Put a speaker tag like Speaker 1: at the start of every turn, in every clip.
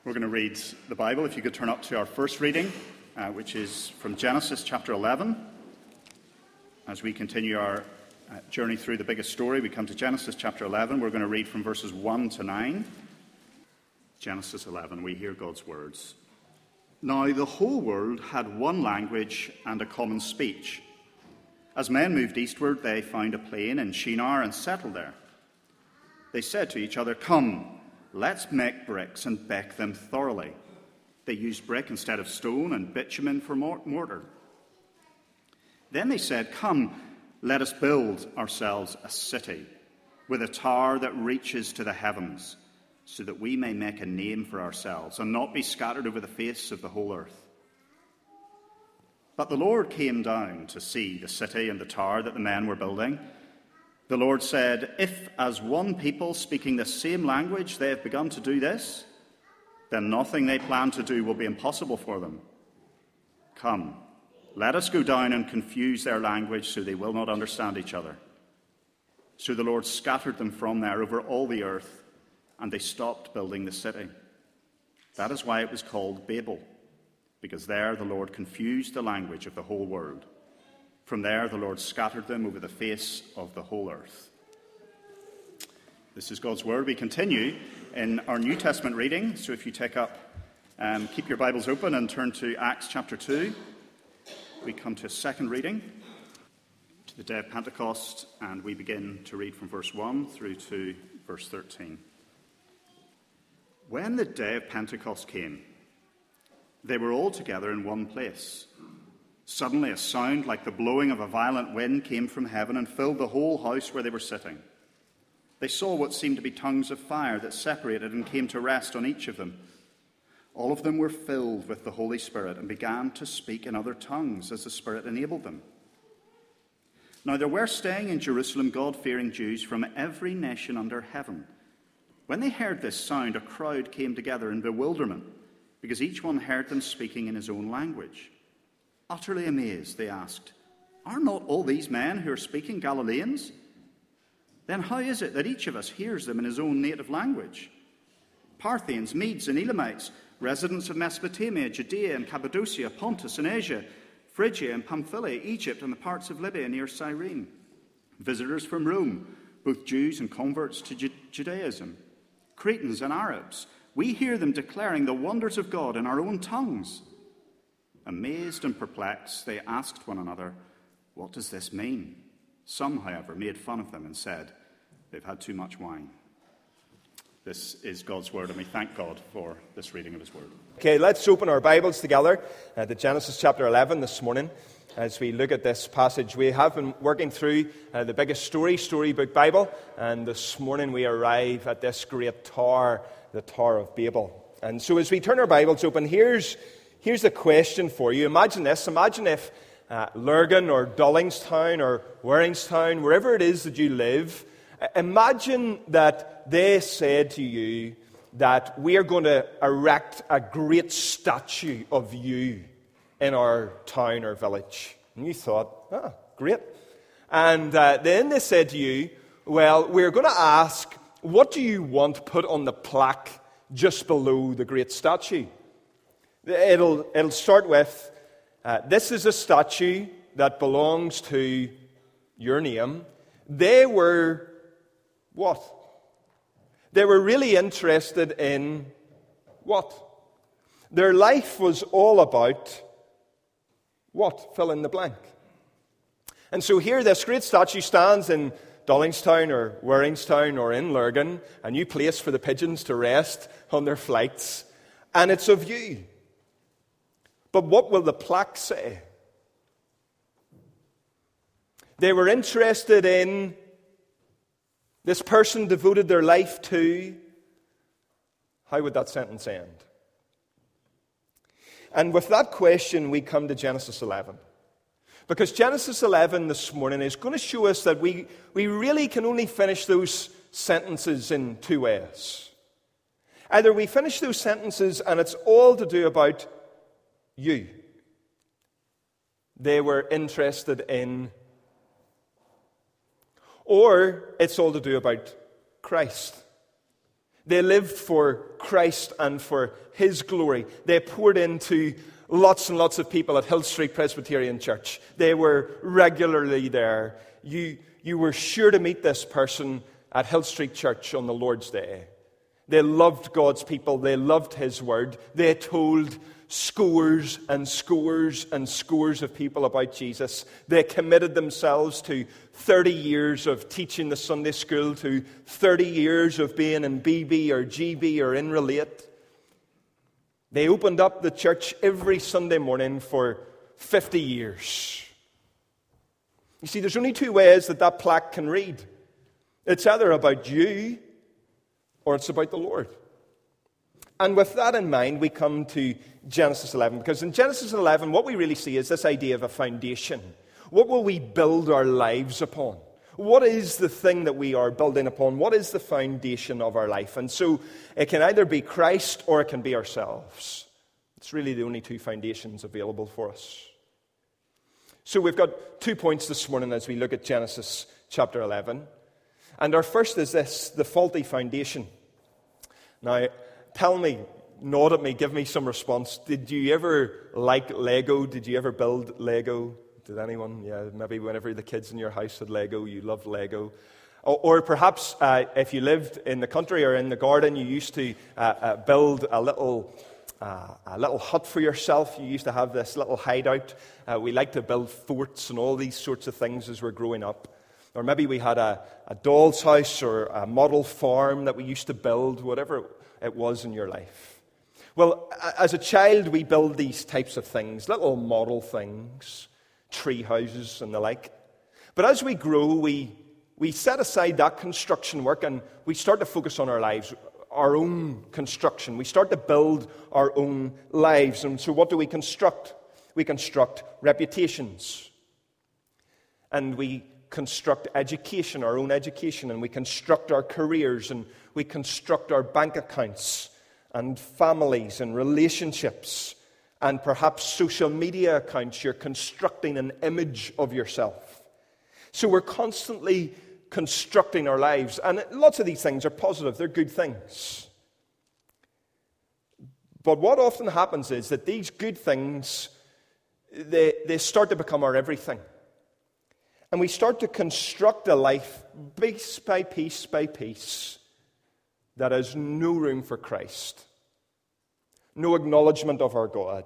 Speaker 1: We're going to read the Bible. If you could turn up to our first reading, which is from Genesis chapter 11. As we continue our journey through the biggest story, we come to Genesis chapter 11. We're going to read from verses 1 to 9. Genesis 11, we hear God's words. Now the whole world had one language and a common speech. As men moved eastward, they found a plain in Shinar and settled there. They said to each other, "Come, let's make bricks and bake them thoroughly." They used brick instead of stone and bitumen for mortar. Then they said, "Come, let us build ourselves a city with a tower that reaches to the heavens, so that we may make a name for ourselves and not be scattered over the face of the whole earth." But the Lord came down to see the city and the tower that the men were building. The Lord said, "If as one people speaking the same language they have begun to do this, then nothing they plan to do will be impossible for them. Come, let us go down and confuse their language so they will not understand each other." So the Lord scattered them from there over all the earth, and they stopped building the city. That is why it was called Babel, because there the Lord confused the language of the whole world. From there the Lord scattered them over the face of the whole earth. This is God's word. We continue in our New Testament reading. So if you take up, keep your Bibles open and turn to Acts chapter 2. We come to a second reading, to the day of Pentecost, and we begin to read from verse 1 through to verse 13. When the day of Pentecost came, they were all together in one place. Suddenly a sound like the blowing of a violent wind came from heaven and filled the whole house where they were sitting. They saw what seemed to be tongues of fire that separated and came to rest on each of them. All of them were filled with the Holy Spirit and began to speak in other tongues as the Spirit enabled them. Now there were staying in Jerusalem God-fearing Jews from every nation under heaven. When they heard this sound, a crowd came together in bewilderment, because each one heard them speaking in his own language. Utterly amazed, they asked, "Are not all these men who are speaking Galileans? Then how is it that each of us hears them in his own native language? Parthians, Medes, and Elamites, residents of Mesopotamia, Judea and Cappadocia, Pontus and Asia, Phrygia and Pamphylia, Egypt and the parts of Libya near Cyrene. Visitors from Rome, both Jews and converts to Judaism. Cretans and Arabs, we hear them declaring the wonders of God in our own tongues." Amazed and perplexed, they asked one another, "What does this mean?" Some, however, made fun of them and said, "They've had too much wine." This is God's word, and we thank God for this reading of his word.
Speaker 2: Okay, let's open our Bibles together to Genesis chapter 11 this morning. As we look at this passage, we have been working through the biggest storybook Bible, and this morning we arrive at this great tower, the Tower of Babel. And so as we turn our Bibles open, here's the question for you. Imagine this. Imagine if Lurgan or Dullingstown or Warringstown, wherever it is that you live, imagine that they said to you that we are going to erect a great statue of you in our town or village. And you thought, great. And then they said to you, well, we're going to ask, what do you want put on the plaque just below the great statue? It'll start with, this is a statue that belongs to your name. They were what? They were really interested in what? Their life was all about what? Fill in the blank. And so here this great statue stands in Dullingstown or Warringstown or in Lurgan, a new place for the pigeons to rest on their flights, and it's of you. But what will the plaque say? They were interested in this person devoted their life to. How would that sentence end? And with that question, we come to Genesis 11. Because Genesis 11 this morning is going to show us that we really can only finish those sentences in two ways. Either we finish those sentences and it's all to do about you. They were interested in. Or it's all to do about Christ. They lived for Christ and for His glory. They poured into lots and lots of people at Hill Street Presbyterian Church. They were regularly there. You were sure to meet this person at Hill Street Church on the Lord's Day. They loved God's people. They loved His Word. They told scores and scores and scores of people about Jesus. They committed themselves to 30 years of teaching the Sunday school, to 30 years of being in BB or GB or in Relate. They opened up the church every Sunday morning for 50 years. You see, there's only two ways that plaque can read. It's either about you or it's about the Lord. And with that in mind, we come to Genesis 11. Because in Genesis 11, what we really see is this idea of a foundation. What will we build our lives upon? What is the thing that we are building upon? What is the foundation of our life? And so it can either be Christ or it can be ourselves. It's really the only two foundations available for us. So we've got 2 points this morning as we look at Genesis chapter 11. And our first is this, the faulty foundation. Now, tell me, nod at me, give me some response. Did you ever like Lego? Did you ever build Lego? Did anyone? Yeah, maybe whenever the kids in your house had Lego, you loved Lego. Or perhaps if you lived in the country or in the garden, you used to build a little hut for yourself. You used to have this little hideout. We liked to build forts and all these sorts of things as we're growing up. Or maybe we had a doll's house or a model farm that we used to build, whatever it was in your life. Well, as a child, we build these types of things, little model things, tree houses and the like. But as we grow, we set aside that construction work and we start to focus on our lives, our own construction. We start to build our own lives. And so what do we construct? We construct reputations. And we construct education, our own education, and we construct our careers, and we construct our bank accounts, and families, and relationships, and perhaps social media accounts. You're constructing an image of yourself. So we're constantly constructing our lives, and lots of these things are positive, they're good things. But what often happens is that these good things, they start to become our everything. And we start to construct a life piece by piece by piece that has no room for Christ, no acknowledgement of our God.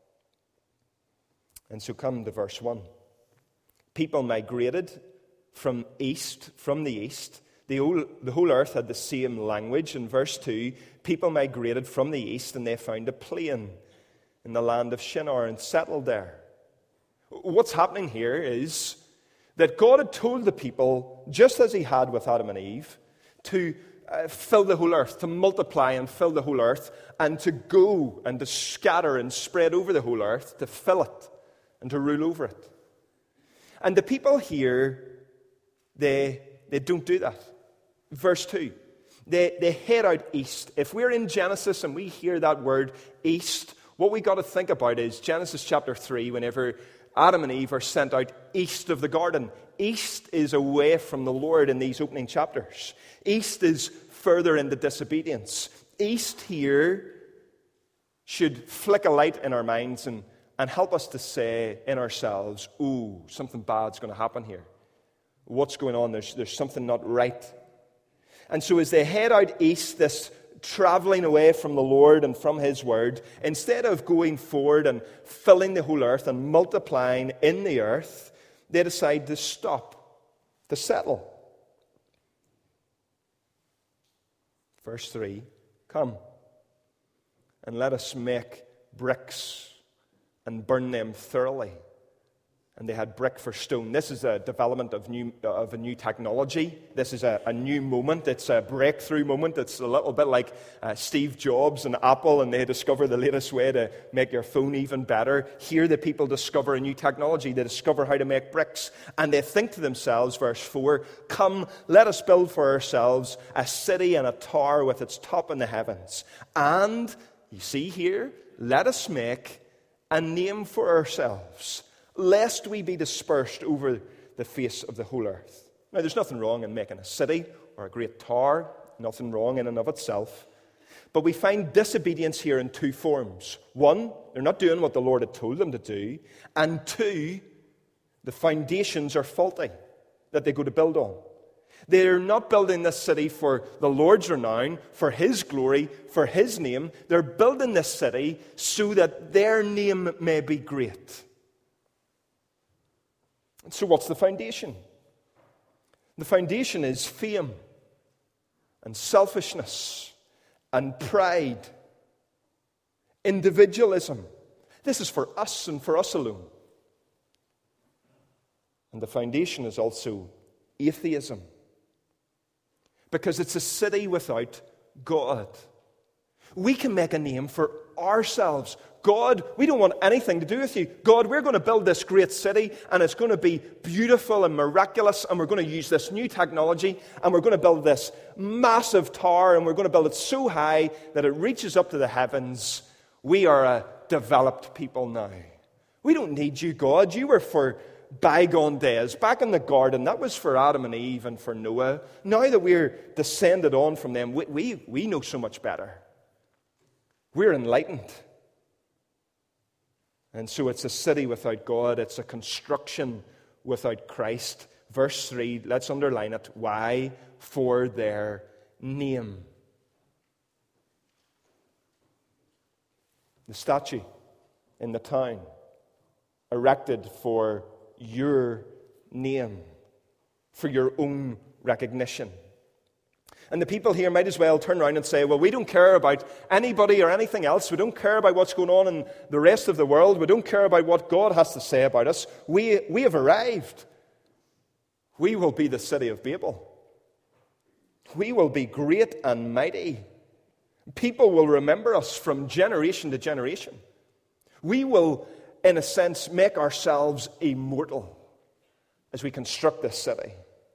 Speaker 2: And so come to verse 1. People migrated from the east. The whole earth had the same language. In verse 2, people migrated from the east and they found a plain in the land of Shinar and settled there. What's happening here is that God had told the people, just as He had with Adam and Eve, to fill the whole earth, to multiply and fill the whole earth, and to go and to scatter and spread over the whole earth, to fill it and to rule over it. And the people here, they don't do that. Verse 2, they head out east. If we're in Genesis and we hear that word east, what we got to think about is Genesis chapter 3, whenever Adam and Eve are sent out east of the garden. East is away from the Lord in these opening chapters. East is further into disobedience. East here should flick a light in our minds and help us to say in ourselves, ooh, something bad's going to happen here. What's going on? There's something not right. And so as they head out east, this traveling away from the Lord and from His Word, instead of going forward and filling the whole earth and multiplying in the earth, they decide to stop, to settle. Verse 3, come and let us make bricks and burn them thoroughly. And they had brick for stone. This is a development of a new technology. This is a new moment. It's a breakthrough moment. It's a little bit like Steve Jobs and Apple, and they discover the latest way to make your phone even better. Here the people discover a new technology. They discover how to make bricks. And they think to themselves, verse 4, come, let us build for ourselves a city and a tower with its top in the heavens. And, you see here, let us make a name for ourselves, lest we be dispersed over the face of the whole earth. Now, there's nothing wrong in making a city or a great tower. Nothing wrong in and of itself. But we find disobedience here in two forms. One, they're not doing what the Lord had told them to do. And two, the foundations are faulty that they go to build on. They're not building this city for the Lord's renown, for His glory, for His name. They're building this city so that their name may be great. And so what's the foundation? The foundation is fame and selfishness and pride, individualism. This is for us and for us alone. And the foundation is also atheism, because it's a city without God. We can make a name for ourselves. God, we don't want anything to do with you. God, we're going to build this great city, and it's going to be beautiful and miraculous, and we're going to use this new technology, and we're going to build this massive tower, and we're going to build it so high that it reaches up to the heavens. We are a developed people now. We don't need you, God. You were for bygone days. Back in the garden, that was for Adam and Eve and for Noah. Now that we're descended on from them, we know so much better. We're enlightened. And so it's a city without God. It's a construction without Christ. Verse 3, let's underline it. Why? For their name. The statue in the town, erected for your name, for your own recognition. And the people here might as well turn around and say, well, we don't care about anybody or anything else. We don't care about what's going on in the rest of the world. We don't care about what God has to say about us. We have arrived. We will be the city of Babel. We will be great and mighty. People will remember us from generation to generation. We will, in a sense, make ourselves immortal as we construct this city.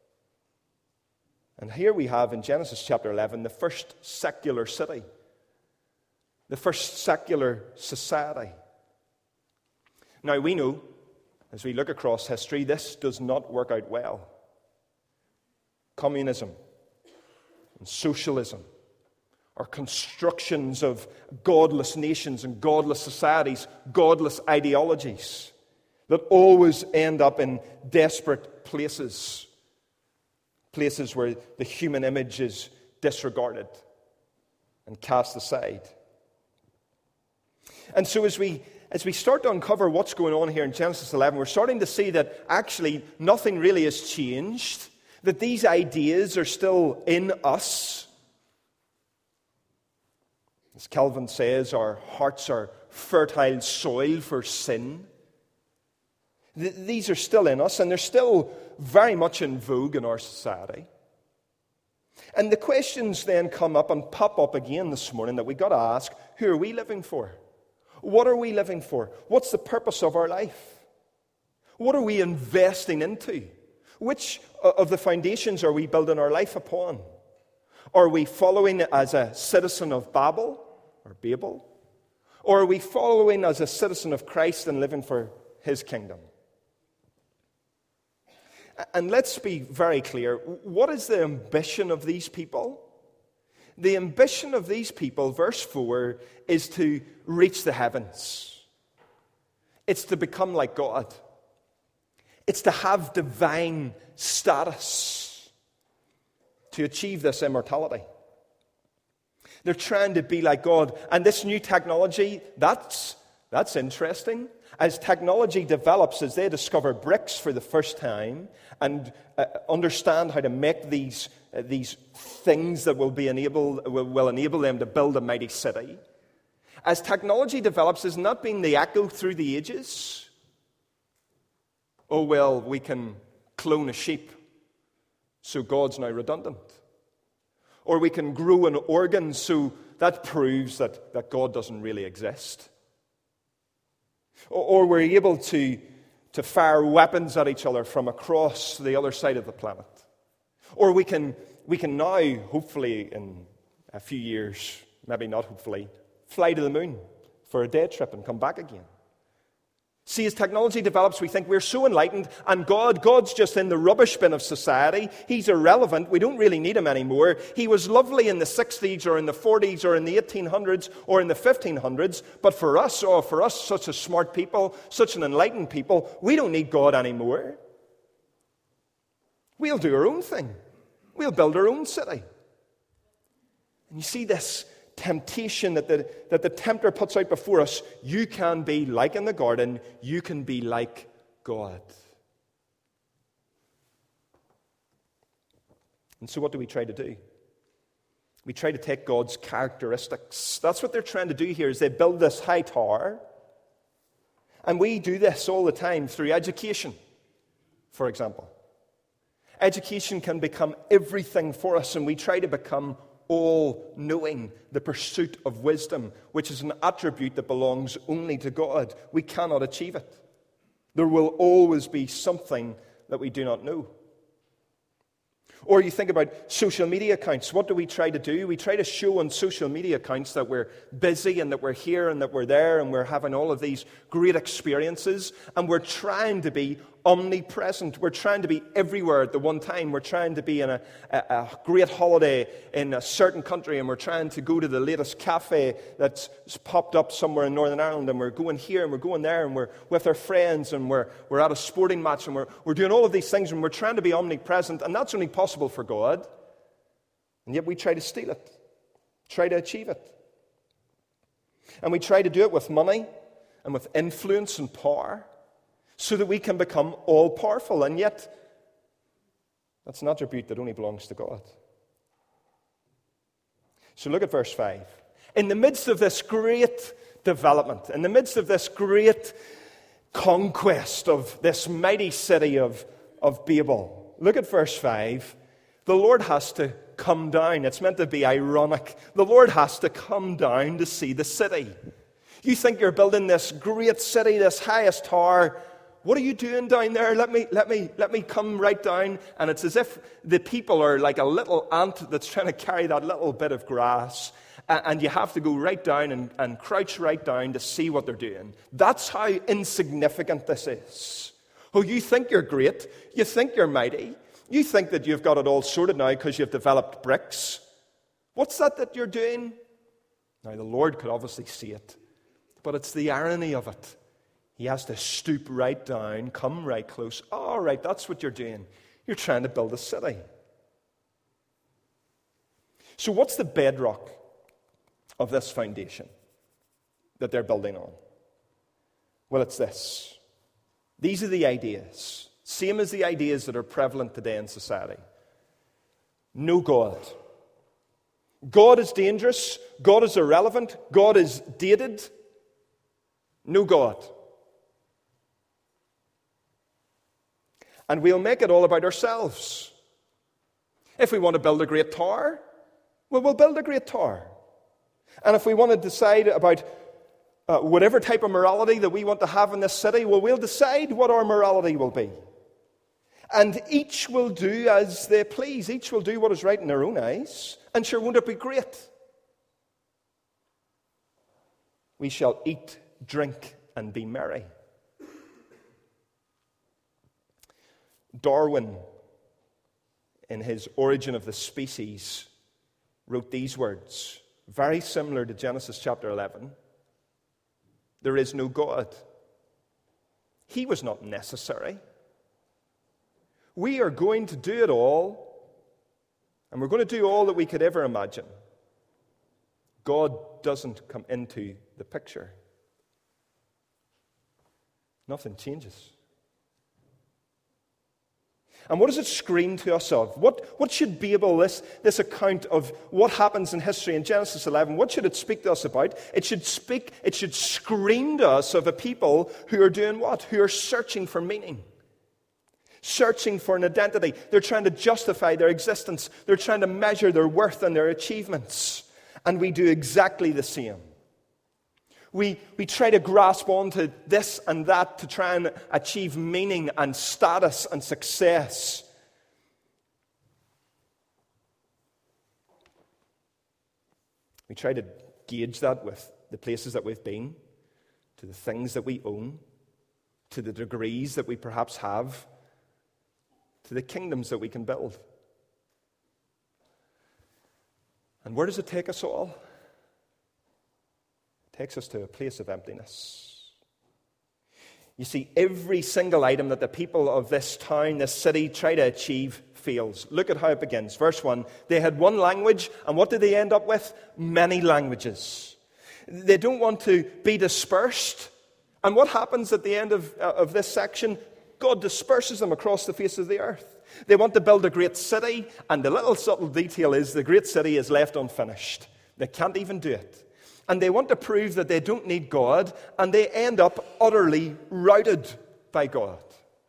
Speaker 2: And here we have in Genesis chapter 11 the first secular city, the first secular society. Now we know, as we look across history, this does not work out well. Communism and socialism are constructions of godless nations and godless societies, godless ideologies that always end up in desperate places. Places where the human image is disregarded and cast aside. And so as we start to uncover what's going on here in Genesis 11, we're starting to see that actually nothing really has changed, that these ideas are still in us. As Calvin says, our hearts are fertile soil for sin. These are still in us, and they're still very much in vogue in our society. And the questions then come up and pop up again this morning that we've got to ask: who are we living for? What are we living for? What's the purpose of our life? What are we investing into? Which of the foundations are we building our life upon? Are we following as a citizen of Babel? Or are we following as a citizen of Christ and living for His kingdom? And let's be very clear. What is the ambition of these people? The ambition of these people, verse 4, is to reach the heavens. It's to become like God. It's to have divine status, to achieve this immortality. They're trying to be like God. And this new technology, that's interesting. As technology develops, as they discover bricks for the first time and understand how to make these things that will enable them to build a mighty city. As technology develops, has not been the echo through the ages. Oh, well, we can clone a sheep, so God's now redundant. Or we can grow an organ, so that proves that God doesn't really exist. Or we're able to fire weapons at each other from across the other side of the planet. Or we can now, hopefully in a few years, maybe not hopefully, fly to the moon for a day trip and come back again. See, as technology develops, we think we're so enlightened, and God's just in the rubbish bin of society. He's irrelevant. We don't really need him anymore. He was lovely in the 60s or in the 40s or in the 1800s or in the 1500s, but for us, such a smart people, such an enlightened people, we don't need God anymore. We'll do our own thing. We'll build our own city. And you see this temptation that the tempter puts out before us. You can be like in the garden. You can be like God. And so what do we try to do? We try to take God's characteristics. That's what they're trying to do here, is they build this high tower. And we do this all the time through education, for example. Education can become everything for us, and we try to become all-knowing, the pursuit of wisdom, which is an attribute that belongs only to God. We cannot achieve it. There will always be something that we do not know. Or you think about social media accounts. What do we try to do? We try to show on social media accounts that we're busy and that we're here and that we're there and we're having all of these great experiences, and we're trying to be omnipresent. We're trying to be everywhere at the one time. We're trying to be in a great holiday in a certain country, and we're trying to go to the latest cafe that's popped up somewhere in Northern Ireland, and we're going here and we're going there, and we're with our friends, and we're at a sporting match, and we're doing all of these things, and we're trying to be omnipresent, and that's only possible for God. And yet we try to steal it, try to achieve it. And we try to do it with money and with influence and power, so that we can become all-powerful. And yet, that's an attribute that only belongs to God. So look at verse 5. In the midst of this great development, in the midst of this great conquest of this mighty city of Babel, look at verse 5. The Lord has to come down. It's meant to be ironic. The Lord has to come down to see the city. You think you're building this great city, this highest tower. What are you doing down there? Let me come right down. And it's as if the people are like a little ant that's trying to carry that little bit of grass. And you have to go right down and crouch right down to see what they're doing. That's how insignificant this is. Oh, you think you're great. You think you're mighty. You think that you've got it all sorted now because you've developed bricks. What's that you're doing? Now, the Lord could obviously see it. But it's the irony of it. He has to stoop right down, come right close. All right, that's what you're doing. You're trying to build a city. So what's the bedrock of this foundation that they're building on? Well, it's this. These are the ideas, same as the ideas that are prevalent today in society. No God. God is dangerous. God is irrelevant. God is dated. No God. And we'll make it all about ourselves. If we want to build a great tower, well, we'll build a great tower. And if we want to decide about whatever type of morality that we want to have in this city, well, we'll decide what our morality will be. And each will do as they please. Each will do what is right in their own eyes. And sure, won't it be great? We shall eat, drink, and be merry. Darwin, in his Origin of the Species, wrote these words, very similar to Genesis chapter 11. There is no God. He was not necessary. We are going to do it all, and we're going to do all that we could ever imagine. God doesn't come into the picture. Nothing changes. And what does it scream to us of? What should Babel, this account of what happens in history in Genesis 11, what should it speak to us about? It should scream to us of a people who are doing what? Who are searching for meaning. Searching for an identity. They're trying to justify their existence. They're trying to measure their worth and their achievements. And we do exactly the same. We try to grasp onto this and that to try and achieve meaning and status and success. We try to gauge that with the places that we've been, to the things that we own, to the degrees that we perhaps have, to the kingdoms that we can build. And where does it take us all? It takes us to a place of emptiness. You see, every single item that the people of this town, this city, try to achieve fails. Look at how it begins. Verse 1, they had one language, and what did they end up with? Many languages. They don't want to be dispersed. And what happens at the end of this section? God disperses them across the face of the earth. They want to build a great city, and the little subtle detail is the great city is left unfinished. They can't even do it. And they want to prove that they don't need God, and they end up utterly routed by God.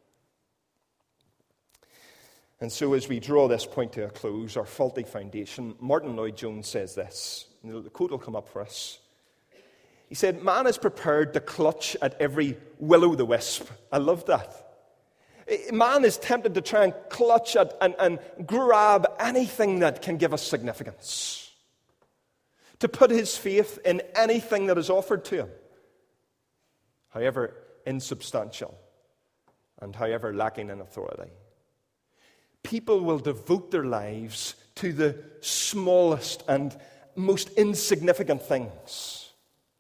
Speaker 2: And so as we draw this point to a close, our faulty foundation, Martin Lloyd-Jones says this. The quote will come up for us. He said, man is prepared to clutch at every will-o'-the-wisp. I love that. Man is tempted to try and clutch at and grab anything that can give us significance. To put his faith in anything that is offered to him. However insubstantial and however lacking in authority. People will devote their lives to the smallest and most insignificant things.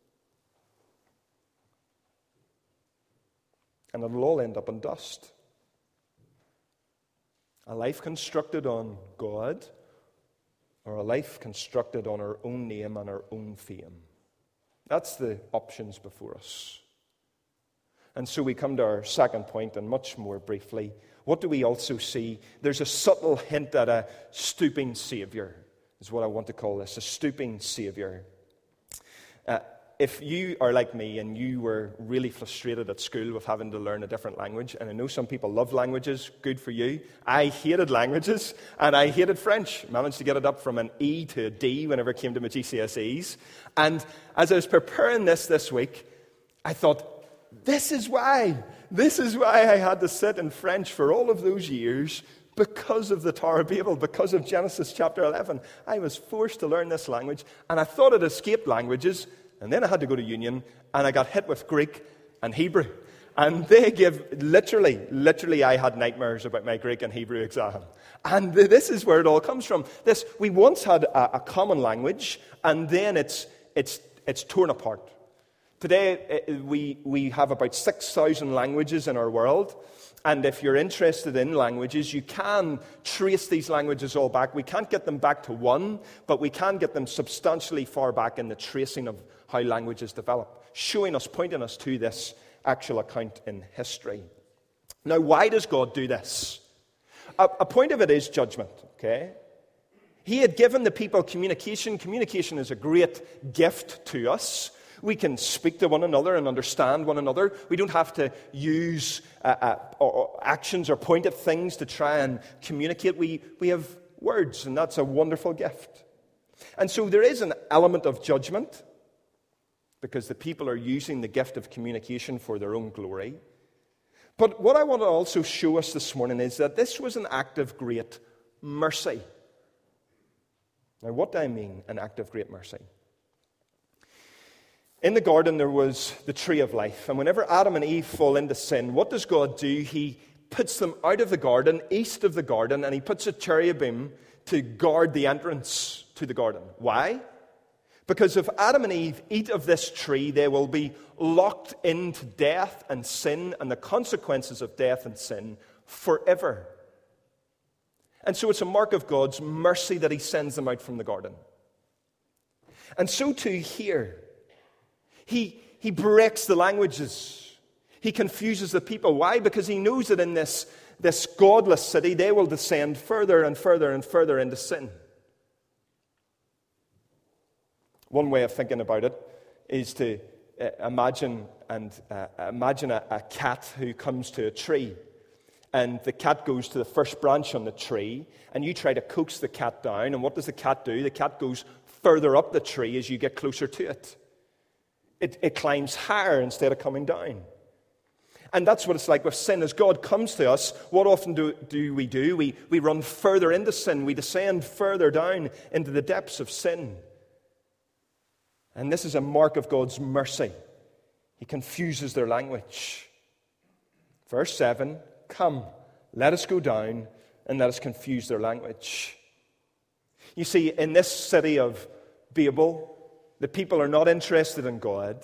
Speaker 2: And it'll all end up in dust. A life constructed on God, or a life constructed on our own name and our own fame. That's the options before us. And so we come to our second point, and much more briefly, what do we also see? There's a subtle hint at a stooping Savior, is what I want to call this, a stooping Savior. If you are like me and you were really frustrated at school with having to learn a different language, and I know some people love languages, good for you. I hated languages, and I hated French. Managed to get it up from an E to a D whenever it came to my GCSEs. And as I was preparing this week, I thought, this is why I had to sit in French for all of those years, because of the Tower of Babel, because of Genesis chapter 11. I was forced to learn this language, and I thought it escaped languages. And then I had to go to Union, and I got hit with Greek and Hebrew. And they give, literally, I had nightmares about my Greek and Hebrew exam. And this is where it all comes from. We once had a common language, and then it's torn apart. Today, we have about 6,000 languages in our world. And if you're interested in languages, you can trace these languages all back. We can't get them back to one, but we can get them substantially far back in the tracing of how languages develop, pointing us to this actual account in history. Now, why does God do this? A point of it is judgment, okay? He had given the people communication. Communication is a great gift to us. We can speak to one another and understand one another. We don't have to use actions or point at things to try and communicate. We have words, and that's a wonderful gift. And so there is an element of judgment, because the people are using the gift of communication for their own glory. But what I want to also show us this morning is that this was an act of great mercy. Now, what do I mean, an act of great mercy? In the garden, there was the tree of life. And whenever Adam and Eve fall into sin, what does God do? He puts them out of the garden, east of the garden, and he puts a cherubim to guard the entrance to the garden. Why? Because if Adam and Eve eat of this tree, they will be locked into death and sin and the consequences of death and sin forever. And so it's a mark of God's mercy that he sends them out from the garden. And so too here. He breaks the languages. He confuses the people. Why? Because he knows that in this godless city, they will descend further and further and further into sin. One way of thinking about it is to imagine a cat who comes to a tree. And the cat goes to the first branch on the tree, and you try to coax the cat down. And what does the cat do? The cat goes further up the tree as you get closer to it. It climbs higher instead of coming down. And that's what it's like with sin. As God comes to us, what often do? We run further into sin. We descend further down into the depths of sin. And this is a mark of God's mercy. He confuses their language. Verse 7, come, let us go down and let us confuse their language. You see, in this city of Babel, the people are not interested in God,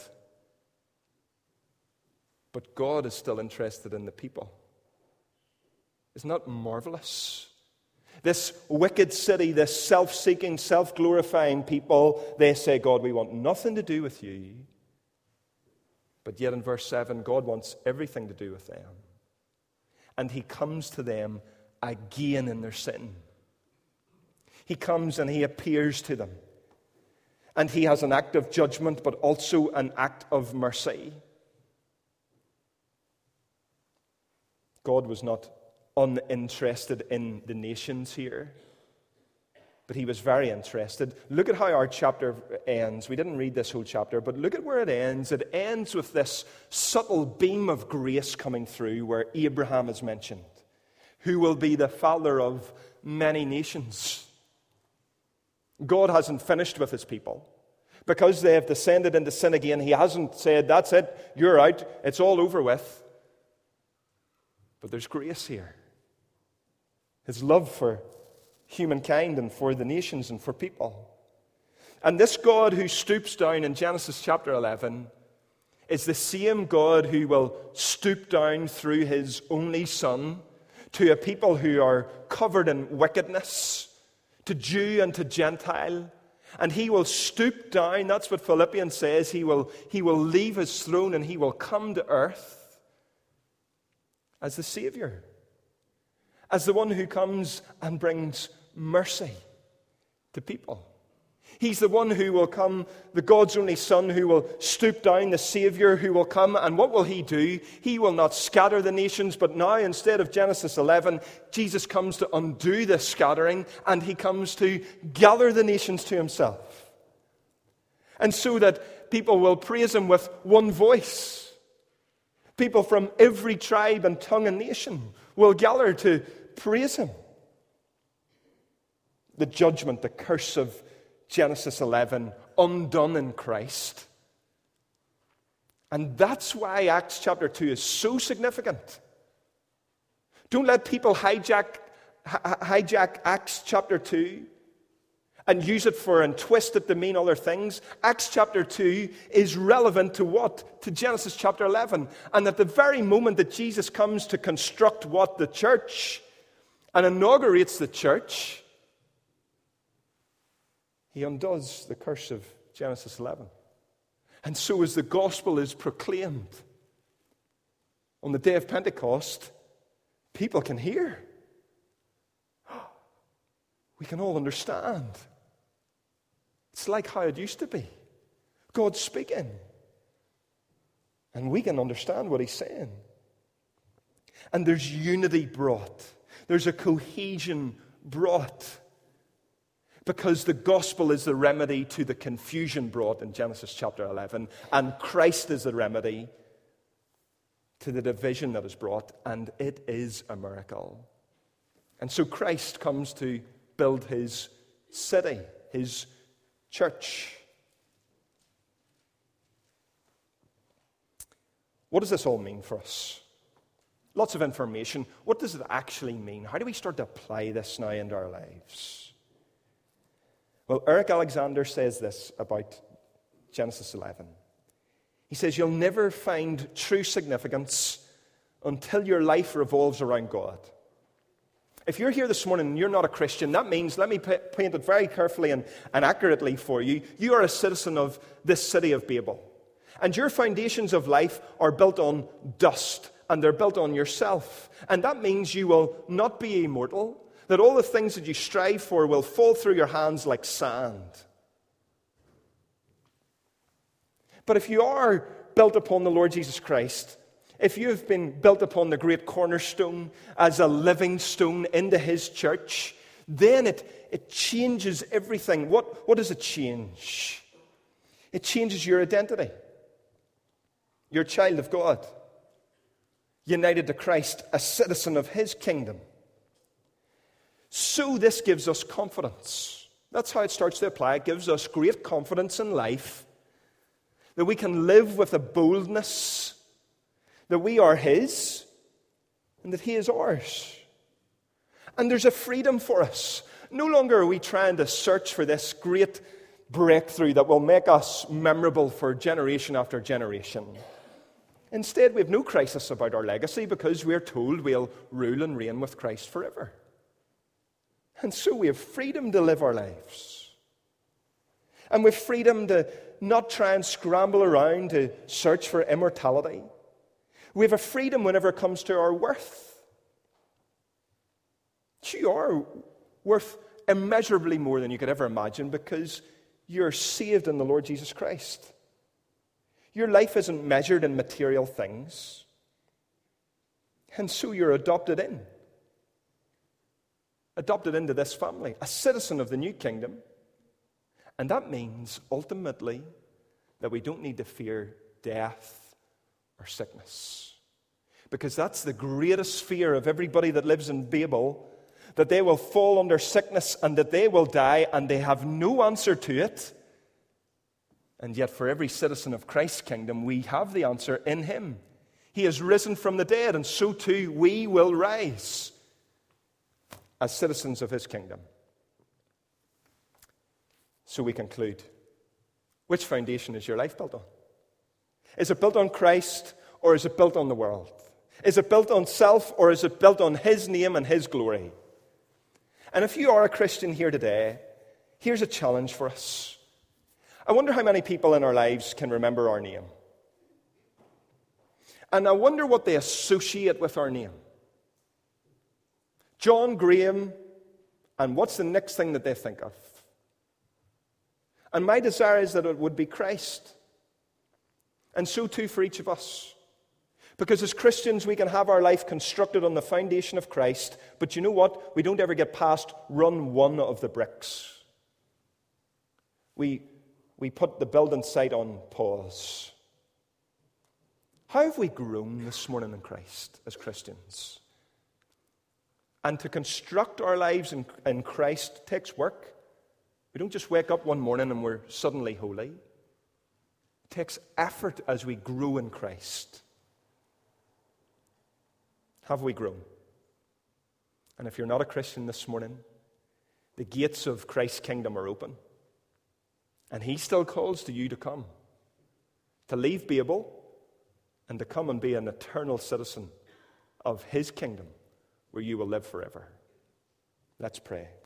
Speaker 2: but God is still interested in the people. Isn't that marvelous? This wicked city, this self-seeking, self-glorifying people, they say, God, we want nothing to do with you. But yet in verse 7, God wants everything to do with them. And he comes to them again in their sin. He comes and he appears to them. And he has an act of judgment, but also an act of mercy. God was not uninterested in the nations here, but he was very interested. Look at how our chapter ends. We didn't read this whole chapter, but look at where it ends. It ends with this subtle beam of grace coming through where Abraham is mentioned, who will be the father of many nations. God hasn't finished with his people. Because they have descended into sin again, he hasn't said, that's it, you're out, it's all over with. But there's grace here. His love for humankind and for the nations and for people. And this God who stoops down in Genesis chapter 11 is the same God who will stoop down through his only Son to a people who are covered in wickedness, to Jew and to Gentile. And he will stoop down, that's what Philippians says, he will leave his throne and he will come to earth as the Savior, as the one who comes and brings mercy to people. He's the one who will come, the God's only Son, who will stoop down, the Savior who will come. And what will he do? He will not scatter the nations, but now instead of Genesis 11, Jesus comes to undo this scattering, and he comes to gather the nations to himself. And so that people will praise him with one voice. People from every tribe and tongue and nation will gather to praise him. The judgment, the curse of Genesis 11, undone in Christ. And that's why Acts chapter 2 is so significant. Don't let people hijack Acts chapter 2 and use it for and twist it to mean other things. Acts chapter 2 is relevant to what? To Genesis chapter 11. And at the very moment that Jesus comes to construct what? The church, and inaugurates the church, he undoes the curse of Genesis 11. And so as the gospel is proclaimed on the day of Pentecost, people can hear. We can all understand. It's like how it used to be. God's speaking. And we can understand what he's saying. And there's unity brought. There's a cohesion brought. Because the gospel is the remedy to the confusion brought in Genesis chapter 11. And Christ is the remedy to the division that is brought. And it is a miracle. And so Christ comes to build his city, his church. What does this all mean for us? Lots of information. What does it actually mean? How do we start to apply this now into our lives? Well, Eric Alexander says this about Genesis 11. He says, you'll never find true significance until your life revolves around God. If you're here this morning and you're not a Christian, that means, let me paint it very carefully and accurately for you, you are a citizen of this city of Babel. And your foundations of life are built on dust, and they're built on yourself. And that means you will not be immortal, that all the things that you strive for will fall through your hands like sand. But if you are built upon the Lord Jesus Christ, if you have been built upon the great cornerstone as a living stone into his church, then it changes everything. What does it change? It changes your identity. You're a child of God, united to Christ, a citizen of his kingdom. So this gives us confidence. That's how it starts to apply. It gives us great confidence in life, that we can live with a boldness that we are his, and that He is ours. And there's a freedom for us. No longer are we trying to search for this great breakthrough that will make us memorable for generation after generation. Instead, we have no crisis about our legacy because we're told we'll rule and reign with Christ forever. And so we have freedom to live our lives. And we have freedom to not try and scramble around to search for immortality. We have a freedom whenever it comes to our worth. You are worth immeasurably more than you could ever imagine because you're saved in the Lord Jesus Christ. Your life isn't measured in material things. And so you're adopted in. Adopted into this family, a citizen of the new kingdom. And that means, ultimately, that we don't need to fear death or sickness. Because that's the greatest fear of everybody that lives in Babel, that they will fall under sickness and that they will die, and they have no answer to it. And yet, for every citizen of Christ's kingdom, we have the answer in Him. He has risen from the dead, and so too we will rise as citizens of His kingdom. So we conclude. Which foundation is your life built on? Is it built on Christ, or is it built on the world? Is it built on self, or is it built on His name and His glory? And if you are a Christian here today, here's a challenge for us. I wonder how many people in our lives can remember our name. And I wonder what they associate with our name. John Graham, and what's the next thing that they think of? And my desire is that it would be Christ. And so too for each of us. Because as Christians, we can have our life constructed on the foundation of Christ, but you know what? We don't ever get past run one of the bricks. We put the building site on pause. How have we grown this morning in Christ as Christians? And to construct our lives in Christ takes work. We don't just wake up one morning and we're suddenly holy. It takes effort as we grow in Christ. Have we grown? And if you're not a Christian this morning, the gates of Christ's kingdom are open. And He still calls to you to come, to leave Babel, and to come and be an eternal citizen of His kingdom, where you will live forever. Let's pray.